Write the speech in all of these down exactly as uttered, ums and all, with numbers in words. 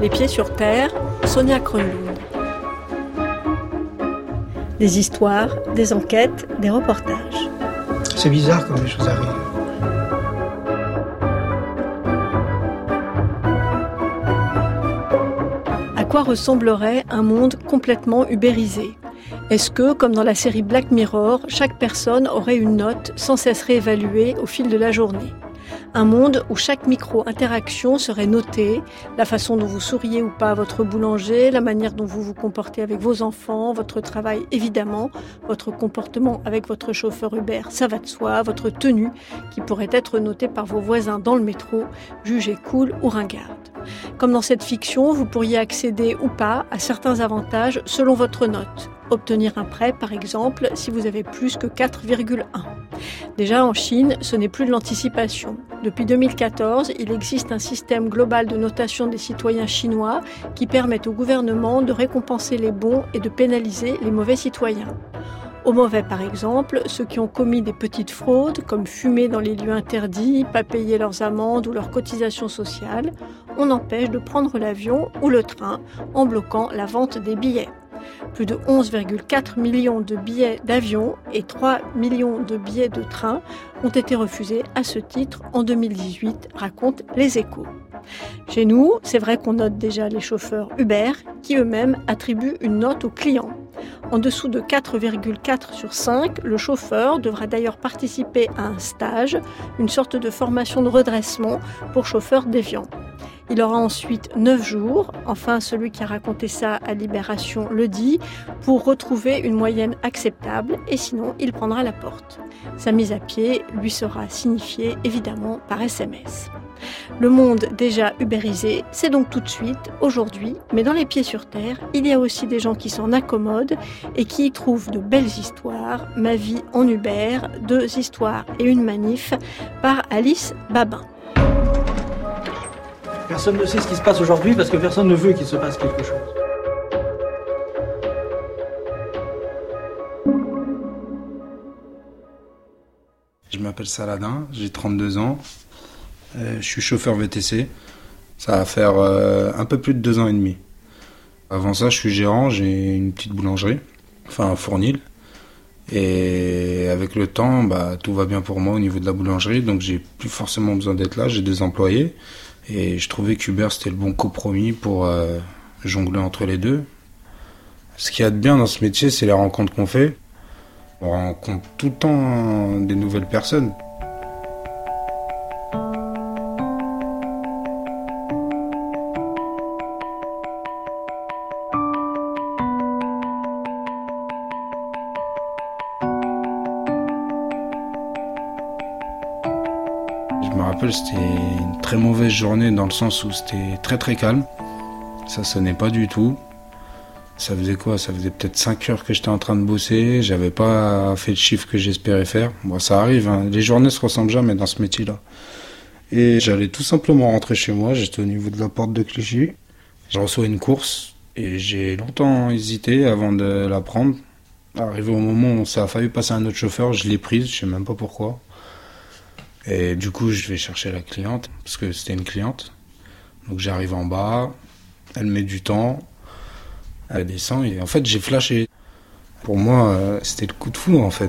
Les pieds sur terre, Sonia Kronlund. Des histoires, des enquêtes, des reportages. C'est bizarre quand les choses arrivent. À quoi ressemblerait un monde complètement ubérisé ? Est-ce que, comme dans la série Black Mirror, chaque personne aurait une note sans cesse réévaluée au fil de la journée ? Un monde où chaque micro-interaction serait notée, la façon dont vous souriez ou pas à votre boulanger, la manière dont vous vous comportez avec vos enfants, votre travail évidemment, votre comportement avec votre chauffeur Uber, ça va de soi, votre tenue qui pourrait être notée par vos voisins dans le métro, jugée cool ou ringarde. Comme dans cette fiction, vous pourriez accéder ou pas à certains avantages selon votre note. Obtenir un prêt, par exemple, si vous avez plus que quatre virgule un. Déjà en Chine, ce n'est plus de l'anticipation. Depuis deux mille quatorze, il existe un système global de notation des citoyens chinois qui permet au gouvernement de récompenser les bons et de pénaliser les mauvais citoyens. Aux mauvais, par exemple, ceux qui ont commis des petites fraudes, comme fumer dans les lieux interdits, pas payer leurs amendes ou leurs cotisations sociales, on empêche de prendre l'avion ou le train en bloquant la vente des billets. Plus de onze virgule quatre millions de billets d'avion et trois millions de billets de train ont été refusés à ce titre en deux mille dix-huit, racontent Les Échos. Chez nous, c'est vrai qu'on note déjà les chauffeurs Uber qui eux-mêmes attribuent une note aux clients. En dessous de quatre virgule quatre sur cinq, le chauffeur devra d'ailleurs participer à un stage, une sorte de formation de redressement pour chauffeurs déviants. Il aura ensuite neuf jours, enfin celui qui a raconté ça à Libération le dit, pour retrouver une moyenne acceptable et sinon il prendra la porte. Sa mise à pied lui sera signifiée évidemment par S M S. Le monde déjà ubérisé, c'est donc tout de suite, aujourd'hui, mais dans les pieds sur terre, il y a aussi des gens qui s'en accommodent et qui y trouvent de belles histoires. Ma vie en Uber, deux histoires et une manif, par Alice Babin. Personne ne sait ce qui se passe aujourd'hui parce que personne ne veut qu'il se passe quelque chose. Je m'appelle Saladin, j'ai trente-deux ans, euh, je suis chauffeur V T C. Ça va faire euh, un peu plus de deux ans et demi. Avant ça, je suis gérant, j'ai une petite boulangerie, enfin un fournil. Et avec le temps, bah, tout va bien pour moi au niveau de la boulangerie, donc j'ai plus forcément besoin d'être là, j'ai des employés. Et je trouvais qu'Uber c'était le bon compromis pour euh, jongler entre les deux. Ce qu'il y a de bien dans ce métier, c'est les rencontres qu'on fait. On rencontre tout le temps des nouvelles personnes. Je me rappelle, c'était une très mauvaise journée dans le sens où c'était très très calme. Ça sonnait pas du tout. Ça faisait quoi ? Ça faisait peut-être cinq heures que j'étais en train de bosser. J'avais pas fait le chiffre que j'espérais faire. Bon, ça arrive, hein. Les journées se ressemblent jamais dans ce métier-là. Et j'allais tout simplement rentrer chez moi. J'étais au niveau de la porte de Clichy. Je reçois une course et j'ai longtemps hésité avant de la prendre. Arrivé au moment où ça a failli passer à un autre chauffeur, je l'ai prise, je sais même pas pourquoi. Et du coup, je vais chercher la cliente, parce que c'était une cliente. Donc j'arrive en bas, elle met du temps, elle descend, et en fait, j'ai flashé. Pour moi, euh, c'était le coup de foudre, en fait.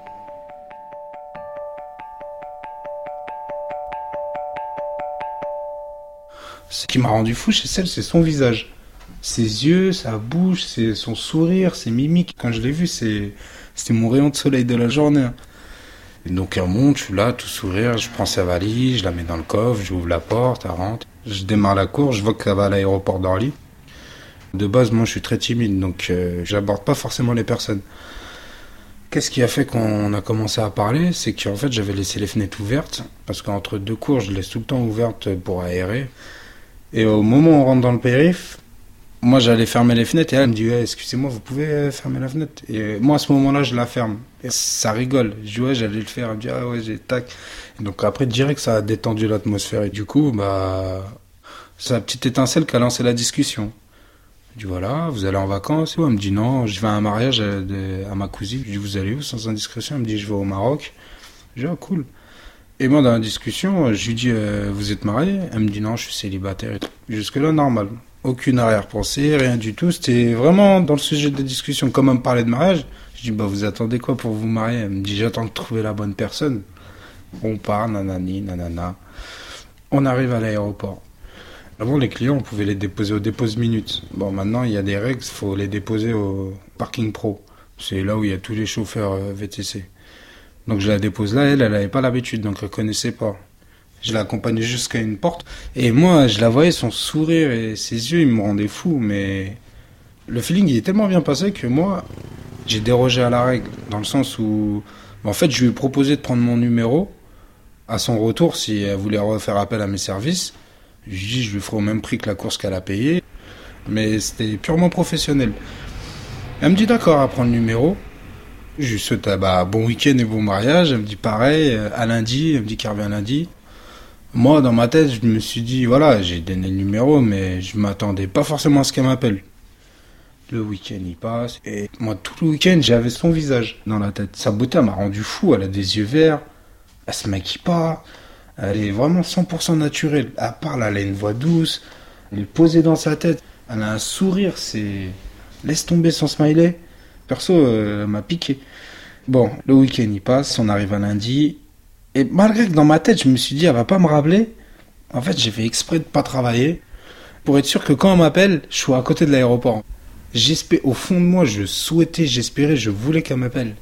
Ce qui m'a rendu fou chez celle, c'est son visage. Ses yeux, sa bouche, c'est son sourire, ses mimiques. Quand je l'ai vue, c'est, c'était mon rayon de soleil de la journée. Et donc elle monte, je suis là, tout sourire, je prends sa valise, je la mets dans le coffre, j'ouvre la porte, elle rentre. Je démarre la course, je vois qu'elle va à l'aéroport d'Orly. De base, moi je suis très timide, donc euh, j'aborde pas forcément les personnes. Qu'est-ce qui a fait qu'on a commencé à parler ? C'est qu'en fait j'avais laissé les fenêtres ouvertes, parce qu'entre deux courses, je laisse tout le temps ouvertes pour aérer. Et au moment où on rentre dans le périph', moi j'allais fermer les fenêtres et elle me dit hey, « excusez-moi, vous pouvez fermer la fenêtre ?» Et moi à ce moment-là, je la ferme. Et ça rigole. Je dis « ouais, j'allais le faire. » Elle me dit « ah ouais, j'ai tac. » Et donc après, direct, ça a détendu l'atmosphère. Et du coup, bah, c'est la petite étincelle qui a lancé la discussion. Je dis « voilà, vous allez en vacances ?» Elle me dit « non, je vais à un mariage de, à ma cousine. » Je dis « vous allez où sans indiscrétion ?» Elle me dit « je vais au Maroc. » Je dis « ah cool. » Et moi, dans la discussion, je lui dis euh, « vous êtes marié ?» Elle me dit « non, je suis célibataire. » Jusque-là, normal. Aucune arrière-pensée, rien du tout. C'était vraiment dans le sujet de discussion. Comme elle me parlait de mariage, je dis, bah, vous attendez quoi pour vous marier? Elle me dit, j'attends de trouver la bonne personne. On part, nanani, nanana. On arrive à l'aéroport. Avant, les clients, on pouvait les déposer au dépose minutes. Bon, maintenant, il y a des règles, il faut les déposer au parking pro. C'est là où il y a tous les chauffeurs V T C. Donc, je la dépose là, elle, elle n'avait pas l'habitude, donc elle ne connaissait pas. Je l'ai accompagnée jusqu'à une porte. Et moi, je la voyais, son sourire et ses yeux, ils me rendaient fou. Mais le feeling, il est tellement bien passé que moi, j'ai dérogé à la règle. Dans le sens où, en fait, je lui ai proposé de prendre mon numéro. À son retour, si elle voulait refaire appel à mes services, je lui ai dit, je lui ferai au même prix que la course qu'elle a payée. Mais c'était purement professionnel. Elle me dit, d'accord, à prendre le numéro. Je lui souhaite bah, bon week-end et bon mariage. Elle me dit pareil, à lundi. Elle me dit qu'elle revient lundi. Moi, dans ma tête, je me suis dit, voilà, j'ai donné le numéro, mais je m'attendais pas forcément à ce qu'elle m'appelle. Le week-end, il passe. Et moi, tout le week-end, j'avais son visage dans la tête. Sa beauté, elle m'a rendu fou. Elle a des yeux verts. Elle se maquille pas. Elle est vraiment cent pour cent naturelle. Elle parle, elle a une voix douce. Elle est posée dans sa tête. Elle a un sourire, c'est... Laisse tomber son smiley. Perso, euh, elle m'a piqué. Bon, le week-end, il passe. On arrive à lundi. Et malgré que dans ma tête, je me suis dit, elle va pas me rappeler. En fait, j'ai fait exprès de pas travailler. Pour être sûr que quand elle m'appelle, je sois à côté de l'aéroport. J'espérais, au fond de moi, je souhaitais, j'espérais, je voulais qu'elle m'appelle.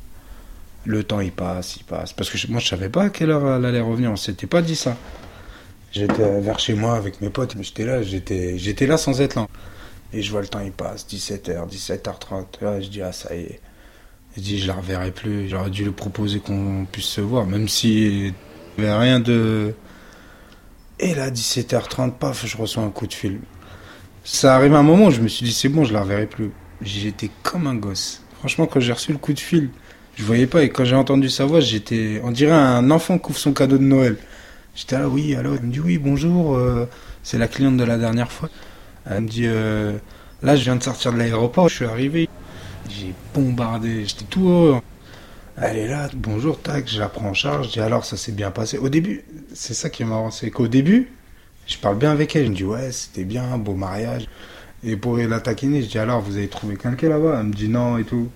Le temps, il passe, il passe. Parce que je, moi, je savais pas à quelle heure elle allait revenir. On s'était pas dit ça. J'étais vers chez moi avec mes potes. J'étais là, j'étais, j'étais là sans être là. Et je vois le temps, il passe. dix-sept heures, dix-sept heures trente. Là, je dis, ah, ça y est. Je dis, je la reverrai plus. J'aurais dû lui proposer qu'on puisse se voir. Même s'il n'y avait rien de... Et là, dix-sept heures trente, paf, je reçois un coup de fil. Ça arrive à un moment où je me suis dit, c'est bon, je la reverrai plus. J'étais comme un gosse. Franchement, quand j'ai reçu le coup de fil, je voyais pas. Et quand j'ai entendu sa voix, j'étais... On dirait un enfant qui ouvre son cadeau de Noël. J'étais là, oui, allô. Elle me dit, oui, bonjour. Euh, c'est la cliente de la dernière fois. Elle me dit, euh, là, je viens de sortir de l'aéroport. Je suis arrivé. J'ai bombardé. J'étais tout heureux. Elle est là, bonjour, tac, je la prends en charge. Je dis, alors, ça s'est bien passé. Au début, c'est ça qui est marrant, c'est qu'au début, je parle bien avec elle. Je me dis, ouais, c'était bien, beau mariage. Et pour la taquiner, je dis, alors, vous avez trouvé quelqu'un là-bas? Elle me dit non et tout.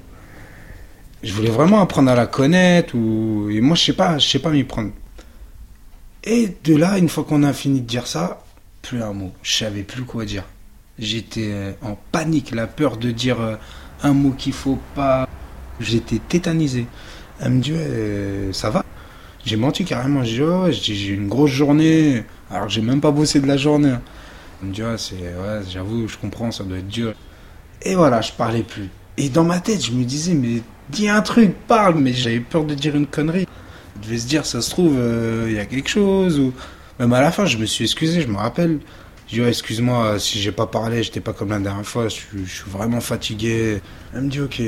Je voulais vraiment apprendre à la connaître. Ou... Et moi, je sais pas, je sais pas m'y prendre. Et de là, une fois qu'on a fini de dire ça, plus un mot. Je savais plus quoi dire. J'étais en panique, la peur de dire un mot qu'il faut pas. J'étais tétanisé. Elle me dit, ouais, ça va? J'ai menti carrément. J'ai dit, oh, j'ai eu une grosse journée. Alors que j'ai même pas bossé de la journée. Elle me dit, ouais, c'est, ouais, j'avoue, je comprends, ça doit être dur. Et voilà, je parlais plus. Et dans ma tête, je me disais, mais dis un truc, parle. Mais j'avais peur de dire une connerie. Je devais se dire, ça se trouve, il euh, y a quelque chose. Ou... Même à la fin, je me suis excusé, je me rappelle. Je dis, ouais, excuse-moi, si j'ai pas parlé, j'étais pas comme la dernière fois, je, je suis vraiment fatigué. Elle me dit, ok.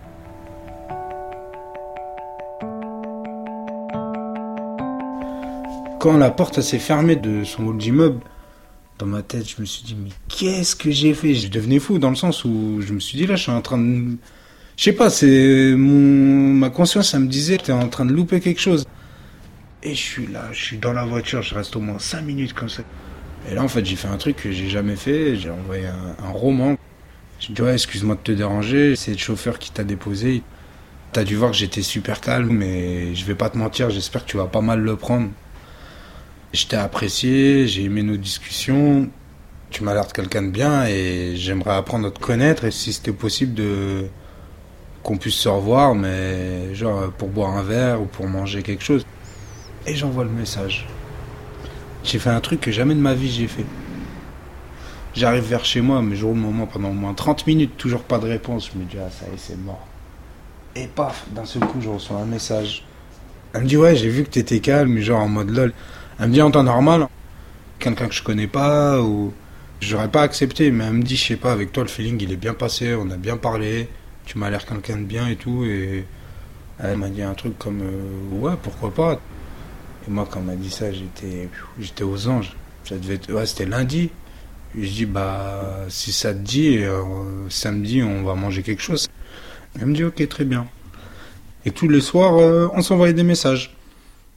Quand la porte s'est fermée de son hall d'immeuble, dans ma tête, je me suis dit, mais qu'est-ce que j'ai fait? Je devenais fou dans le sens où je me suis dit, là, je suis en train de... Je sais pas, c'est mon... ma conscience, ça me disait, t'es en train de louper quelque chose. Et je suis là, je suis dans la voiture, je reste au moins cinq minutes comme ça. Et là, en fait, j'ai fait un truc que j'ai jamais fait, j'ai envoyé un, un roman. Je dis, ouais, excuse-moi de te déranger, c'est le chauffeur qui t'a déposé. T'as dû voir que j'étais super calme, mais je vais pas te mentir, j'espère que tu vas pas mal le prendre. Je t'ai apprécié, j'ai aimé nos discussions. Tu m'as l'air de quelqu'un de bien et j'aimerais apprendre à te connaître. Et si c'était possible de qu'on puisse se revoir, mais genre pour boire un verre ou pour manger quelque chose. Et j'envoie le message. J'ai fait un truc que jamais de ma vie j'ai fait. J'arrive vers chez moi, mais je roule mon moment pendant au moins trente minutes, toujours pas de réponse. Je me dis, ah ça y est, c'est mort. Et paf, d'un seul coup, je reçois un message. Elle me dit, ouais, j'ai vu que t'étais calme, genre en mode lol. Elle me dit en temps normal, quelqu'un que je connais pas, ou j'aurais pas accepté, mais elle me dit, je sais pas, avec toi le feeling il est bien passé, on a bien parlé, tu m'as l'air quelqu'un de bien et tout, et elle m'a dit un truc comme, euh, ouais, pourquoi pas. Et moi quand elle m'a dit ça, j'étais, j'étais aux anges, ça devait être, ouais, c'était lundi, et je dis, bah, si ça te dit, euh, samedi on va manger quelque chose. Elle me dit, ok, très bien. Et tous les soirs, euh, on s'envoyait des messages.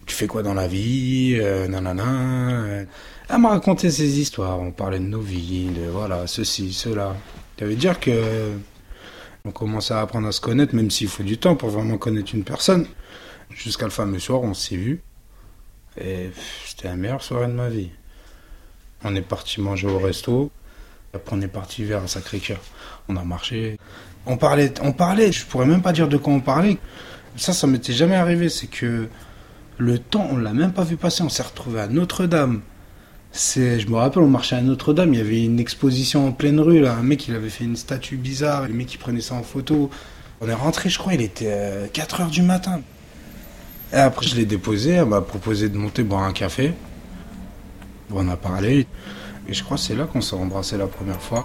Tu fais quoi dans la vie, euh, nanana. Elle m'a raconté ses histoires, on parlait de nos vies, de voilà, ceci, cela. Ça veut dire que on commençait à apprendre à se connaître, même s'il faut du temps pour vraiment connaître une personne. Jusqu'à le fameux soir, on s'est vus. Et pff, c'était la meilleure soirée de ma vie. On est parti manger au resto. Après, on est parti vers Sacré-Cœur. On a marché. On parlait, on parlait, je pourrais même pas dire de quoi on parlait. Ça, ça m'était jamais arrivé. C'est que le temps, on l'a même pas vu passer. On s'est retrouvés à Notre-Dame. C'est, je me rappelle, on marchait à Notre-Dame. Il y avait une exposition en pleine rue, là. Un mec, il avait fait une statue bizarre. Le mec, il prenait ça en photo. On est rentré, je crois, il était quatre heures du matin. Et après, je l'ai déposé. Elle m'a proposé de monter boire un café. Bon, on a parlé. Et je crois que c'est là qu'on s'est embrassé la première fois.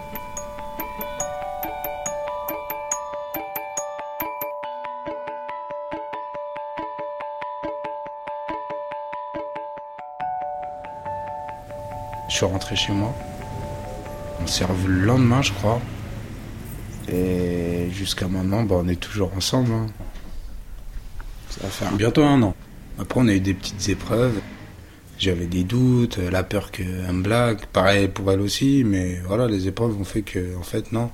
Je suis rentré chez moi. On s'est revu le lendemain, je crois. Et jusqu'à maintenant, bah, on est toujours ensemble. Hein. Ça va faire bientôt un an. Après, on a eu des petites épreuves. J'avais des doutes, la peur qu'elle me blague. Pareil pour elle aussi, mais voilà, les épreuves ont fait que, en fait, non.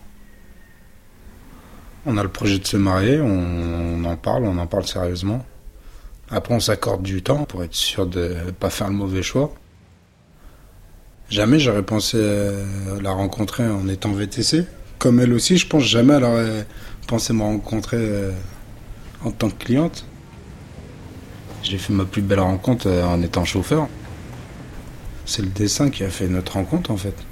On a le projet de se marier, on, on en parle, on en parle sérieusement. Après, on s'accorde du temps pour être sûr de ne pas faire le mauvais choix. Jamais j'aurais pensé la rencontrer en étant V T C. Comme elle aussi, je pense jamais elle aurait pensé me rencontrer en tant que cliente. J'ai fait ma plus belle rencontre en étant chauffeur. C'est le dessin qui a fait notre rencontre, en fait.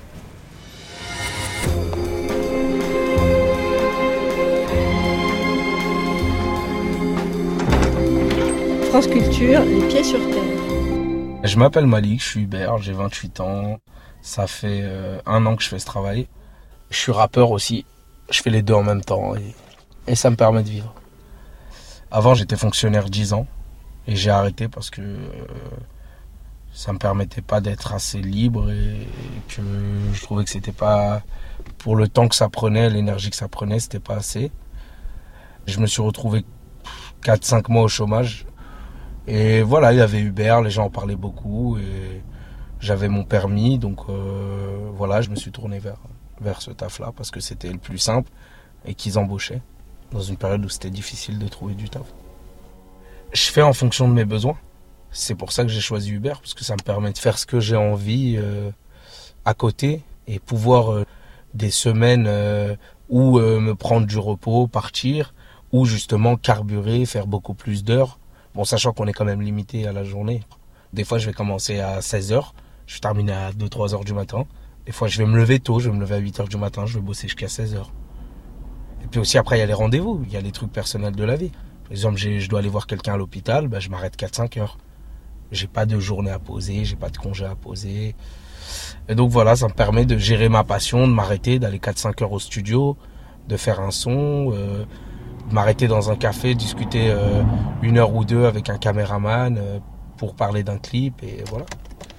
France Culture, les pieds sur terre. Je m'appelle Malik, je suis Hubert, j'ai vingt-huit ans. Ça fait euh, un an que je fais ce travail. Je suis rappeur aussi. Je fais les deux en même temps et, et ça me permet de vivre. Avant, j'étais fonctionnaire dix ans. Et j'ai arrêté parce que euh, ça me permettait pas d'être assez libre et, et que je trouvais que c'était pas, pour le temps que ça prenait, l'énergie que ça prenait, c'était pas assez. Je me suis retrouvé quatre cinq mois au chômage. Et voilà, il y avait Uber, les gens en parlaient beaucoup et j'avais mon permis. Donc euh, voilà, je me suis tourné vers, vers ce taf-là parce que c'était le plus simple et qu'ils embauchaient dans une période où c'était difficile de trouver du taf. Je fais en fonction de mes besoins. C'est pour ça que j'ai choisi Uber, parce que ça me permet de faire ce que j'ai envie euh, à côté et pouvoir euh, des semaines euh, où euh, me prendre du repos, partir, ou justement carburer, faire beaucoup plus d'heures. Bon, sachant qu'on est quand même limité à la journée. Des fois, je vais commencer à seize heures, je vais terminer à deux trois heures du matin. Des fois, je vais me lever tôt, je vais me lever à huit heures du matin, je vais bosser jusqu'à seize heures. Et puis aussi, après, il y a les rendez-vous, il y a les trucs personnels de la vie. Par exemple, j'ai, je dois aller voir quelqu'un à l'hôpital, ben, je m'arrête quatre cinq heures. J'ai pas de journée à poser, j'ai pas de congé à poser. Et donc voilà, ça me permet de gérer ma passion, de m'arrêter, d'aller quatre cinq heures au studio, de faire un son, euh, de m'arrêter dans un café, discuter euh, une heure ou deux avec un caméraman euh, pour parler d'un clip et voilà.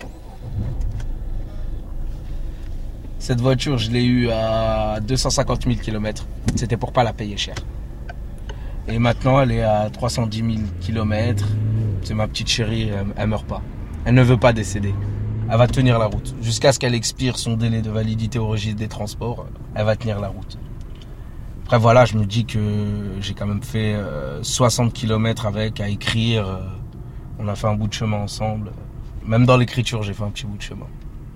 Cette voiture, je l'ai eue à deux cent cinquante mille kilomètres. C'était pour pas la payer cher. Et maintenant, elle est à trois cent dix mille kilomètres. C'est ma petite chérie, elle, elle meurt pas. Elle ne veut pas décéder. Elle va tenir la route. Jusqu'à ce qu'elle expire son délai de validité au registre des transports, elle va tenir la route. Après voilà, je me dis que j'ai quand même fait euh, soixante kilomètres avec, à écrire. Euh, on a fait un bout de chemin ensemble. Même dans l'écriture, j'ai fait un petit bout de chemin.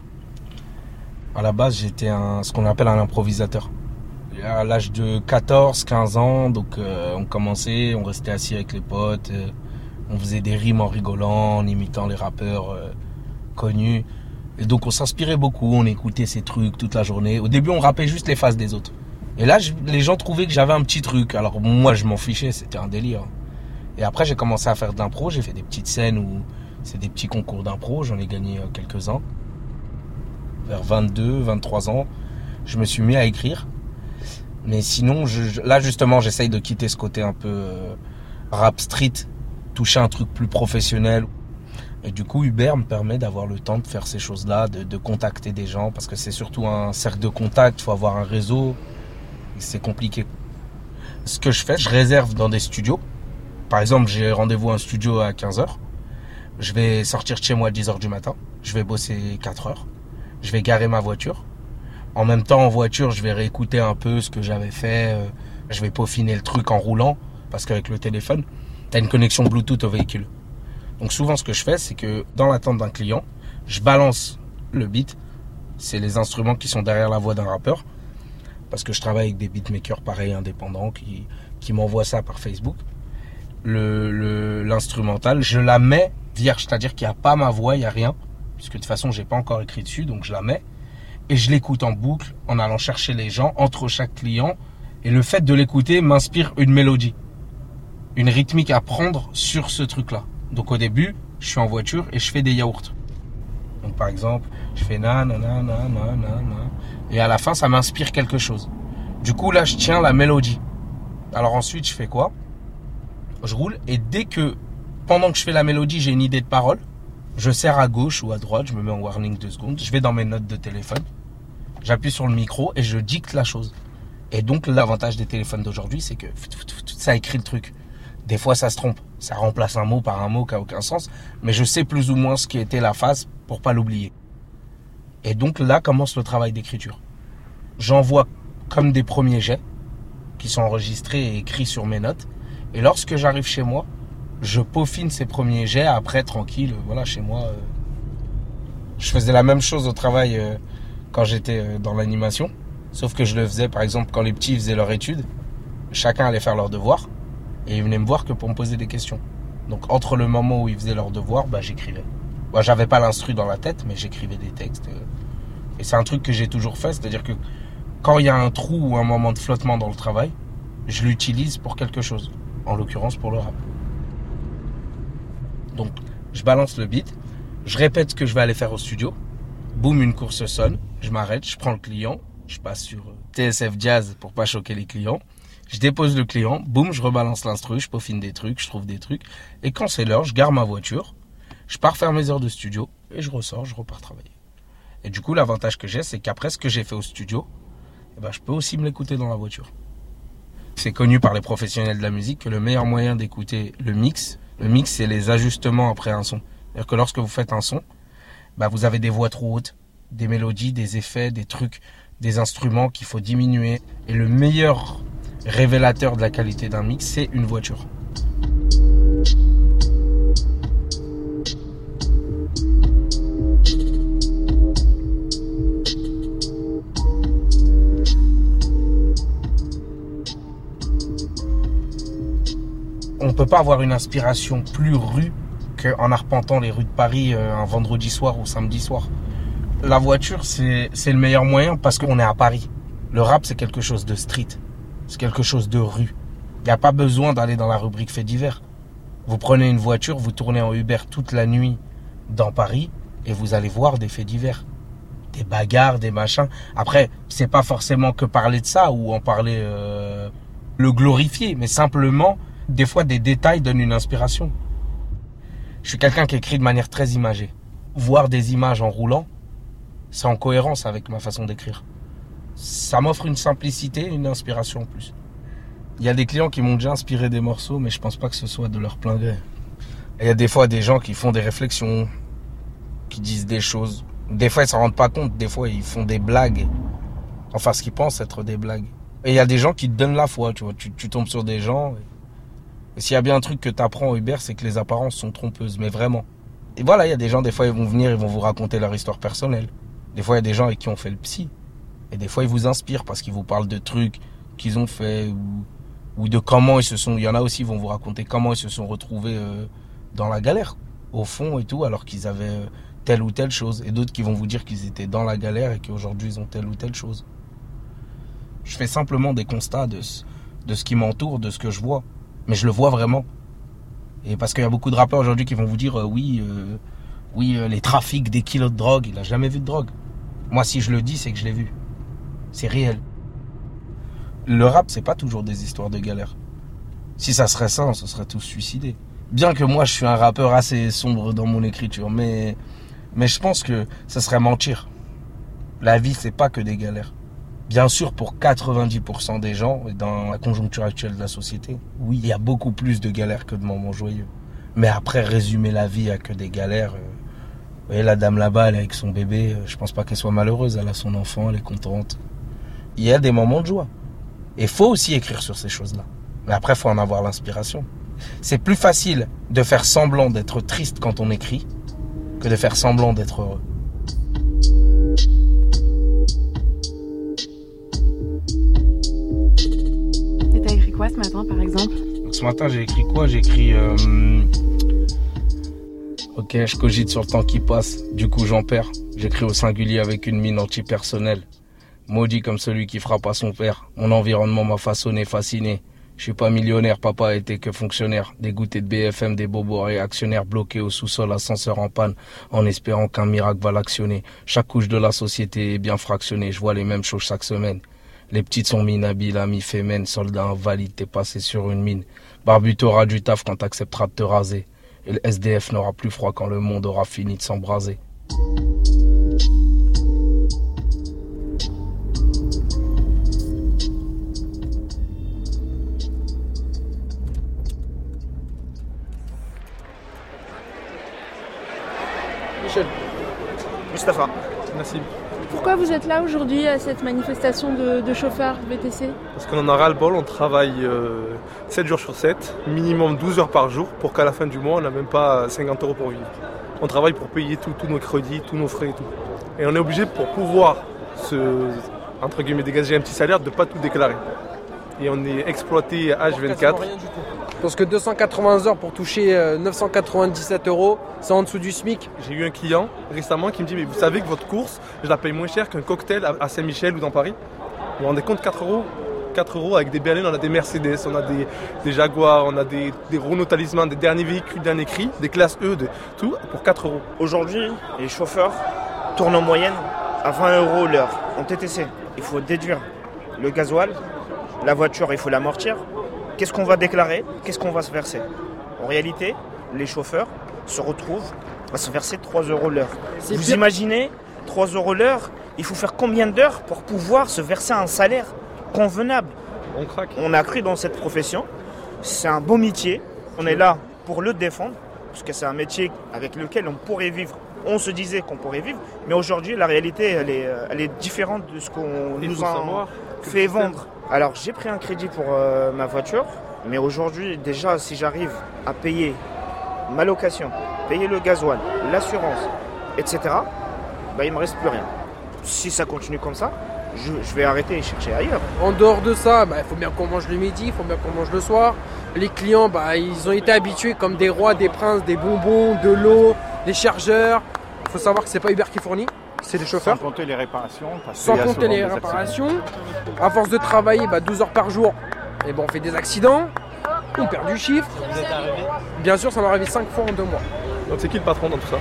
À la base, j'étais un, ce qu'on appelle un improvisateur. À l'âge de quatorze quinze ans, donc euh, on commençait, on restait assis avec les potes, euh, on faisait des rimes en rigolant, en imitant les rappeurs euh, connus. Et donc on s'inspirait beaucoup, on écoutait ces trucs toute la journée. Au début, on rappait juste les phases des autres. Et là, je, les gens trouvaient que j'avais un petit truc. Alors moi, je m'en fichais, c'était un délire. Et après, j'ai commencé à faire de l'impro, j'ai fait des petites scènes où c'est des petits concours d'impro, j'en ai gagné euh, quelques-uns. Vers vingt-deux, vingt-trois ans, je me suis mis à écrire. Mais sinon, je, là justement, j'essaye de quitter ce côté un peu euh, rap street, toucher un truc plus professionnel. Et du coup, Uber me permet d'avoir le temps de faire ces choses-là, de, de contacter des gens, parce que c'est surtout un cercle de contact, il faut avoir un réseau, et c'est compliqué. Ce que je fais, je réserve dans des studios, Par exemple, j'ai rendez-vous à un studio à quinze heures. Je vais sortir de chez moi à dix heures du matin. Je vais bosser quatre heures. Je vais garer ma voiture. En même temps, en voiture, je vais réécouter un peu ce que j'avais fait. Je vais peaufiner le truc en roulant. Parce qu'avec le téléphone, tu as une connexion Bluetooth au véhicule. Donc souvent, ce que je fais, c'est que dans l'attente d'un client, je balance le beat. C'est les instruments qui sont derrière la voix d'un rappeur. Parce que je travaille avec des beatmakers pareils, indépendants, qui, qui m'envoient ça par Facebook. Le, le, l'instrumental, je la mets vierge, c'est-à-dire qu'il n'y a pas ma voix, il n'y a rien. Puisque de toute façon, j'ai pas encore écrit dessus, donc je la mets. Et je l'écoute en boucle, en allant chercher les gens, entre chaque client. Et le fait de l'écouter m'inspire une mélodie. Une rythmique à prendre sur ce truc-là. Donc au début, je suis en voiture et je fais des yaourts. Donc par exemple, je fais na na na na na na na. Et à la fin, ça m'inspire quelque chose. Du coup, là, je tiens la mélodie. Alors ensuite, je fais quoi? Je roule et dès que, pendant que je fais la mélodie, j'ai une idée de parole, je serre à gauche ou à droite, je me mets en warning deux secondes, je vais dans mes notes de téléphone, j'appuie sur le micro et je dicte la chose. Et donc, l'avantage des téléphones d'aujourd'hui, c'est que ça écrit le truc. Des fois, ça se trompe. Ça remplace un mot par un mot qui n'a aucun sens. Mais je sais plus ou moins ce qui était la phase pour pas l'oublier. Et donc, là commence le travail d'écriture. J'envoie comme des premiers jets qui sont enregistrés et écrits sur mes notes. Et lorsque j'arrive chez moi, je peaufine ces premiers jets. Après, tranquille, voilà, chez moi. Euh, je faisais la même chose au travail euh, quand j'étais euh, dans l'animation. Sauf que je le faisais, par exemple, quand les petits faisaient leur étude. Chacun allait faire leurs devoirs. Et ils venaient me voir que pour me poser des questions. Donc, entre le moment où ils faisaient leurs devoirs, bah, j'écrivais. Moi, j'avais pas l'instru dans la tête, mais j'écrivais des textes. Et c'est un truc que j'ai toujours fait. C'est-à-dire que quand il y a un trou ou un moment de flottement dans le travail, je l'utilise pour quelque chose. En l'occurrence, pour le rap. Donc, je balance le beat. Je répète ce que je vais aller faire au studio. Boum, une course sonne. Je m'arrête, je prends le client. Je passe sur T S F Jazz pour pas choquer les clients. Je dépose le client, boum, je rebalance l'instru, je peaufine des trucs, je trouve des trucs. Et quand c'est l'heure, je gare ma voiture, je pars faire mes heures de studio et je ressors, je repars travailler. Et du coup, l'avantage que j'ai, c'est qu'après ce que j'ai fait au studio, eh ben, je peux aussi me l'écouter dans la voiture. C'est connu par les professionnels de la musique que le meilleur moyen d'écouter le mix, le mix, c'est les ajustements après un son. C'est-à-dire que lorsque vous faites un son, bah, vous avez des voix trop hautes, des mélodies, des effets, des trucs, des instruments qu'il faut diminuer. Et le meilleur révélateur de la qualité d'un mix, c'est une voiture. On ne peut pas avoir une inspiration plus rue qu'en arpentant les rues de Paris euh, un vendredi soir ou samedi soir. La voiture, c'est, c'est le meilleur moyen parce qu'on est à Paris. Le rap, c'est quelque chose de street. C'est quelque chose de rue. Il n'y a pas besoin d'aller dans la rubrique faits divers. Vous prenez une voiture, vous tournez en Uber toute la nuit dans Paris et vous allez voir des faits divers. Des bagarres, des machins. Après, c'est pas forcément que parler de ça ou en parler, euh, le glorifier, mais simplement, des fois, des détails donnent une inspiration. Je suis quelqu'un qui écrit de manière très imagée. Voir des images en roulant, c'est en cohérence avec ma façon d'écrire. Ça m'offre une simplicité, une inspiration en plus. Il y a des clients qui m'ont déjà inspiré des morceaux, mais je pense pas que ce soit de leur plein gré. Il y a des fois des gens qui font des réflexions, qui disent des choses. Des fois, ils s'en rendent pas compte. Des fois, ils font des blagues. Enfin, ce qu'ils pensent être des blagues. Et il y a des gens qui te donnent la foi, tu vois. Tu, tu tombes sur des gens. Et, et s'il y a bien un truc que tu apprends au Uber, c'est que les apparences sont trompeuses, mais vraiment. Et voilà, il y a des gens, des fois, ils vont venir, ils vont vous raconter leur histoire personnelle. Des fois, il y a des gens avec qui on fait le psy. Et des fois, ils vous inspirent parce qu'ils vous parlent de trucs qu'ils ont fait ou, ou de comment ils se sont... Il y en a aussi qui vont vous raconter comment ils se sont retrouvés euh, dans la galère, au fond et tout, alors qu'ils avaient euh, telle ou telle chose. Et d'autres qui vont vous dire qu'ils étaient dans la galère et qu'aujourd'hui, ils ont telle ou telle chose. Je fais simplement des constats de, de ce qui m'entoure, de ce que je vois. Mais je le vois vraiment. Et parce qu'il y a beaucoup de rappeurs aujourd'hui qui vont vous dire euh, oui, euh, oui euh, les trafics des kilos de drogue, il n'a jamais vu de drogue. Moi, si je le dis, c'est que je l'ai vu. C'est réel. Le rap, c'est pas toujours des histoires de galère. Si ça serait ça, on se serait tous suicidés. Bien que moi, je suis un rappeur assez sombre dans mon écriture, mais, mais je pense que ça serait mentir. La vie, c'est pas que des galères. Bien sûr, pour quatre-vingt-dix pour cent des gens, et dans la conjoncture actuelle de la société, oui, il y a beaucoup plus de galères que de moments joyeux. Mais après, résumer la vie à que des galères... Euh, vous voyez, la dame là-bas, elle est avec son bébé, euh, je pense pas qu'elle soit malheureuse, elle a son enfant, elle est contente. Il y a des moments de joie. Et il faut aussi écrire sur ces choses-là. Mais après, il faut en avoir l'inspiration. C'est plus facile de faire semblant d'être triste quand on écrit que de faire semblant d'être heureux. Et t'as écrit quoi ce matin, par exemple? Donc, ce matin, j'ai écrit quoi? J'ai écrit... Euh... Ok, je cogite sur le temps qui passe, du coup j'en perds. J'écris au singulier avec une mine antipersonnelle. Maudit comme celui qui frappe à son père. Mon environnement m'a façonné, fasciné. Je suis pas millionnaire, papa a été que fonctionnaire. Dégoûté de B F M, des bobos réactionnaires bloqués au sous-sol, ascenseur en panne, en espérant qu'un miracle va l'actionner. Chaque couche de la société est bien fractionnée, je vois les mêmes choses chaque semaine. Les petites sont minabiles, amis fémènes, soldats invalides, t'es passé sur une mine. Barbu, t'auras du taf quand t'accepteras de te raser. Et le S D F n'aura plus froid quand le monde aura fini de s'embraser. Michel. Mustapha. Nassim. Pourquoi vous êtes là aujourd'hui à cette manifestation de, de chauffeurs V T C? Parce qu'on en a ras-le-bol, on travaille euh, sept jours sur sept, minimum douze heures par jour, pour qu'à la fin du mois, on n'a même pas cinquante euros pour vivre. On travaille pour payer tous nos crédits, tous nos frais et tout. Et on est obligé, pour pouvoir se, entre guillemets, dégager un petit salaire, de ne pas tout déclarer. Et on est exploité à H vingt-quatre. Parce que deux cent quatre-vingts heures pour toucher neuf cent quatre-vingt-dix-sept euros, c'est en dessous du SMIC. J'ai eu un client récemment qui me dit « Mais vous savez que votre course, je la paye moins cher qu'un cocktail à Saint-Michel ou dans Paris ?» Vous vous rendez compte, quatre euros quatre euros avec des berlines, on a des Mercedes, on a des, des Jaguars, on a des, des Renault Talisman, des derniers véhicules, derniers cris, des classes E, de, tout pour quatre euros. Aujourd'hui, les chauffeurs tournent en moyenne à vingt euros l'heure en T T C. Il faut déduire le gasoil, la voiture, il faut l'amortir. Qu'est-ce qu'on va déclarer? Qu'est-ce qu'on va se verser? En réalité, les chauffeurs se retrouvent à se verser trois euros l'heure. C'est Vous pire. imaginez, trois euros l'heure, il faut faire combien d'heures pour pouvoir se verser un salaire convenable? On craque. On a cru dans cette profession, c'est un beau métier, on est là pour le défendre, parce que c'est un métier avec lequel on pourrait vivre. On se disait qu'on pourrait vivre, mais aujourd'hui la réalité elle est, elle est différente de ce qu'on Il nous faut a savoir que fait le système- vendre. Alors j'ai pris un crédit pour euh, ma voiture, mais aujourd'hui déjà si j'arrive à payer ma location, payer le gasoil, l'assurance, et cetera, bah, il ne me reste plus rien. Si ça continue comme ça, je, je vais arrêter et chercher ailleurs. En dehors de ça, il bah, faut bien qu'on mange le midi, il faut bien qu'on mange le soir. Les clients, bah, ils ont été habitués comme des rois, des princes, des bonbons, de l'eau, des chargeurs. Il faut savoir que c'est pas Uber qui fournit, c'est des chauffeurs. Sans compter les réparations. Parce Sans qu'il y a compter souvent les des réparations. À force de travailler bah, douze heures par jour, et ben on fait des accidents, on perd du chiffre. Vous êtes arrivé? Bien sûr, ça m'est arrivé cinq fois en deux mois. Donc c'est qui le patron dans tout ça?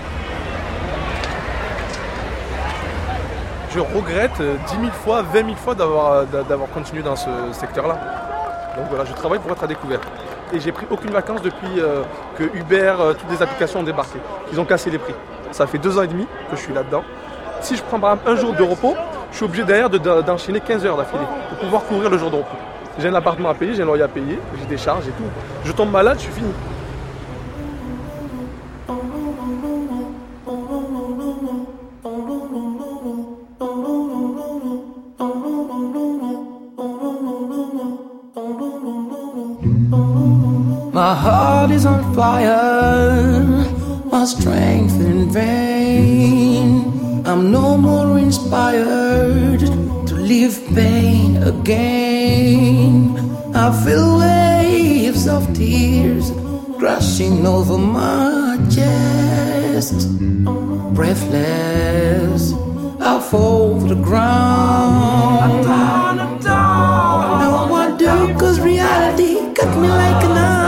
Je regrette dix mille fois, vingt mille fois d'avoir, d'avoir continué dans ce secteur-là. Donc voilà, je travaille pour être à découvert. Et j'ai pris aucune vacance depuis euh, que Uber, euh, toutes les applications ont débarqué. Ils ont cassé les prix. Ça fait deux ans et demi que je suis là-dedans. Si je prends par exemple un jour de repos, je suis obligé derrière de, de, d'enchaîner quinze heures d'affilée pour pouvoir couvrir le jour de repos. J'ai un appartement à payer, j'ai un loyer à payer, j'ai des charges et tout. Je tombe malade, je suis fini. My heart is on fire, my strength in vain. I'm no more inspired to live pain again. I feel waves of tears crashing over my chest. Breathless, I fall to the ground. Now what do, cause reality cut me like an eye.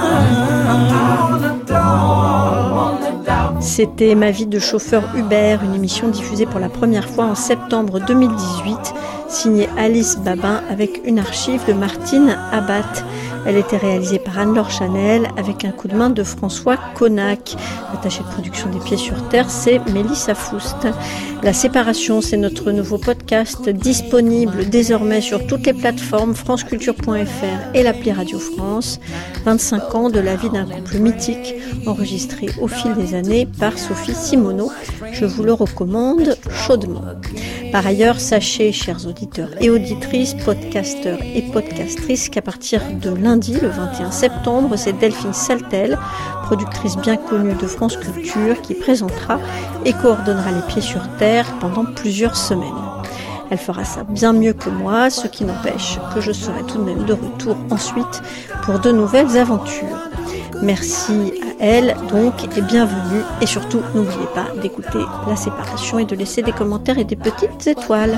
C'était Ma vie de chauffeur Uber, une émission diffusée pour la première fois en septembre deux mille dix-huit. signée Alice Babin avec une archive de Martine Abbat. Elle était réalisée par Anne-Laure Chanel avec un coup de main de François Connac. L'attachée de production des Pieds sur Terre, c'est Mélissa Foust. La séparation, c'est notre nouveau podcast disponible désormais sur toutes les plateformes franceculture point f r et l'appli Radio France. vingt-cinq ans de la vie d'un couple mythique enregistré au fil des années par Sophie Simoneau. Je vous le recommande chaudement. Par ailleurs, sachez, chers auditeurs et auditrices, podcasteurs et podcastrices, qu'à partir de lundi, le vingt et un septembre, c'est Delphine Saltel, productrice bien connue de France Culture, qui présentera et coordonnera les Pieds sur Terre pendant plusieurs semaines. Elle fera ça bien mieux que moi, ce qui n'empêche que je serai tout de même de retour ensuite pour de nouvelles aventures. Merci à elle donc et bienvenue, et surtout n'oubliez pas d'écouter La Séparation et de laisser des commentaires et des petites étoiles.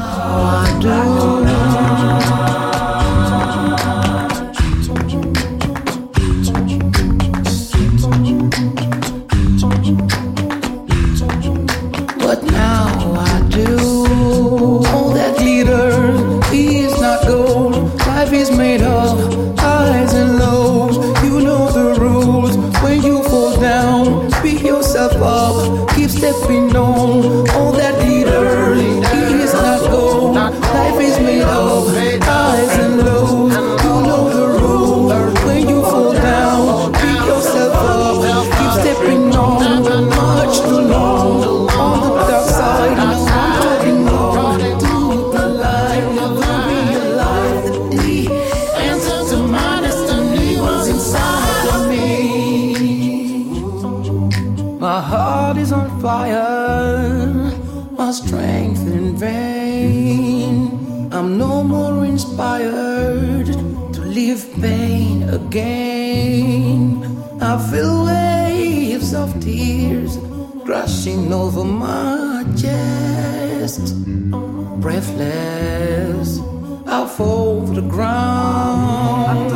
But now I do. All that glitter is not gold. Life is made of highs and lows. You know the rules. When you fall down, pick yourself up. Keep stepping on. All that glitter is not gold. Life is made of highs and lows. You know the rules. When you fall down, pick yourself up. Keep stepping on. Much too long. On the dark side, no one talking more. Do the light, never realize that the answer to my destiny was inside of me. My heart is on fire, my strength in vain. I'm no more inspired to live pain again. I feel waves of tears crashing over my chest. Breathless, I fall to the ground.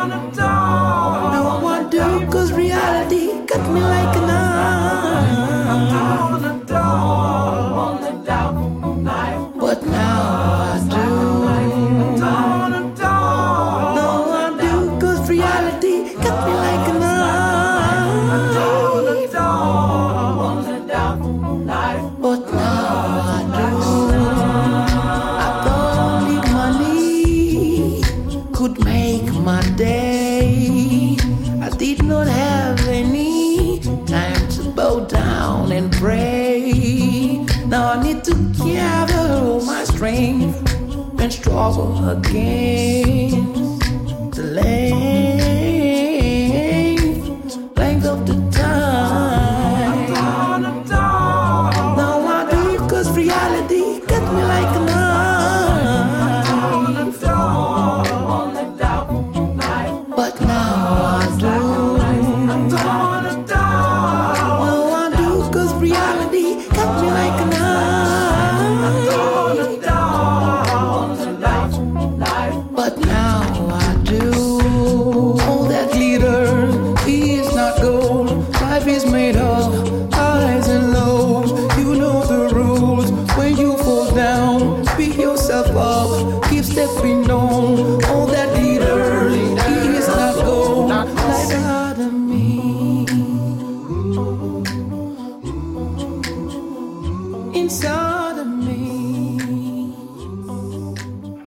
Now I do, cause reality cut me like a knife. But now I do. Now I do, cause reality cut me like a knife. But now I do. I thought only money could make my day. I did not have any time to bow down and pray. Now I need to gather all my strength and struggle against the length, length of the time. Now I do, cause reality cut me like a knife. But now I do. Now I do, cause reality cut me like a knife. But now I do. All that glitter is not gold. Life is made of highs and lows. You know the rules. When you fall down, pick yourself up. Keep stepping on.